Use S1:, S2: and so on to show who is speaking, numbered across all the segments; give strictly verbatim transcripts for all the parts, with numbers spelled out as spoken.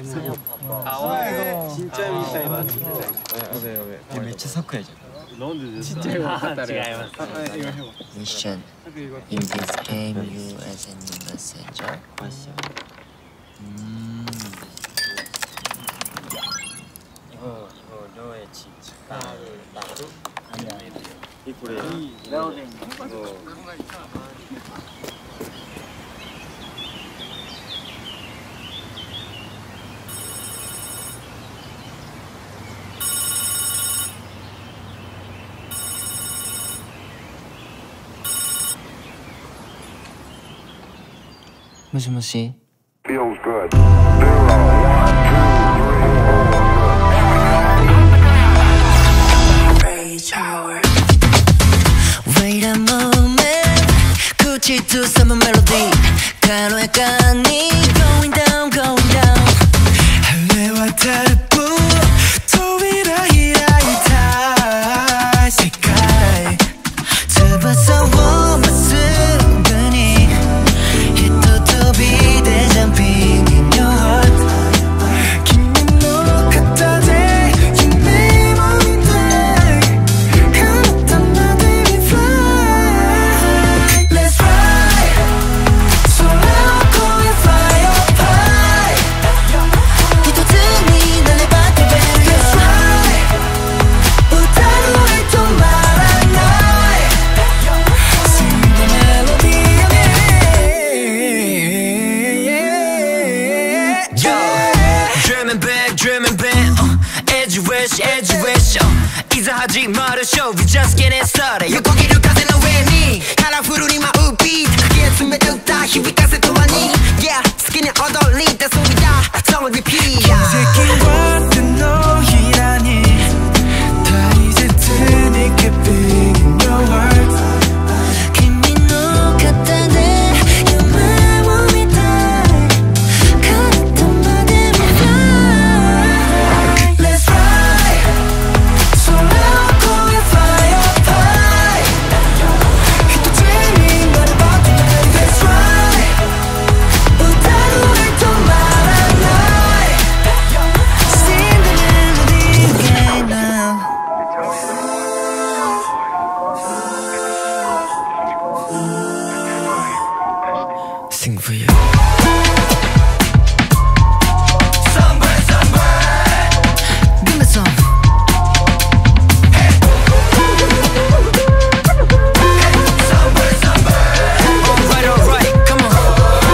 S1: あ、お前ちっちゃいみたいな。やべやべ。
S2: めっちゃサクヤじゃん。なんでですか。
S1: ちっちゃい方が当たる。
S3: 違います。
S4: Mission. In this game, you as a messenger.
S2: 음. 이거 이거 료의 집. 아, 나도? 아니야. 이 그래. 라오덴. 이거.
S4: 모시모시.
S5: Feels good. Zero, one, two, three, four.
S4: Rage hour. Wait a moment. 굳이 두 summer melody. 간호약간이 going down, going down. 할래와 달부. 도이라 이라이타. 색깔. 잡아서 원만 순간이. To be the jumping in your heart. Give me no katade, you may want me back. Come on, let me fly. Let's fly. So I'll go and fly up high. hitotsu니 날려봐도 better. Let's fly. 우다로 해도 말안 날. Sing the melody of it. Dreaming big, dreaming big, uh, edge wish, edge wish, uh, 이사하지 말아 show, we just getting started. 요거기를 가세 너 왜 니? 카라푸르니 마우비, 크게 숨에 뚝딱 희위 가세 또하니. Yeah, 스킨이 얻어올리 때 소리다, 성을 repeat. 새끼와 뜬 너희라니, 다 이제 드니까 big in your world. 김이 너 갖다 대, you might want me die. 가득한 바람이 fly. Let's fly. So I'll go and fly up high. hitotsu니 너를 봐도 better. Let's fly. 우다로 해도 말안 날. Sing the melody again now. Sing for you. Sunburn, sunburn. Give me some. Sunburn, sunburn. Alright, alright, come on.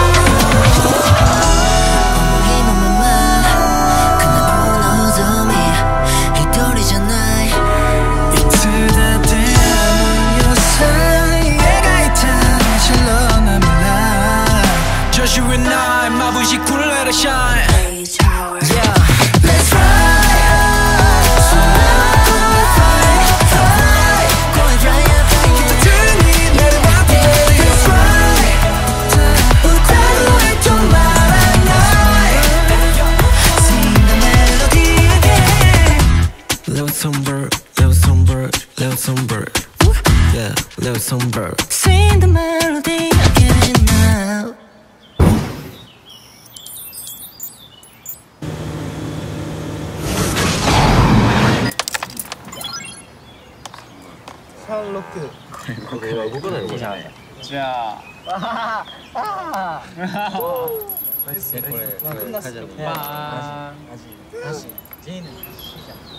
S4: 어머니 맘마 그날 무너져 미 이돌이잖아. 이틀 다 되는 얘가 있다면 실로만 몰라. Just you and I, 마부시 cool let it shine. Yeah, let's fly. So I'll go and fly, fly. Go and fly, fly. hitotsu니 너를 봐도 better. Let's fly. 우다로 해도 말안 날. Sing the melody again. Little songbird, little songbird, little songbird. Yeah, little songbird. Sing the melody again now.
S2: 샬로크. 그래動かないのこれ。
S1: じゃあ。
S2: これこれカジャン。
S1: バーン。
S2: マジマジ。ジェーヌ。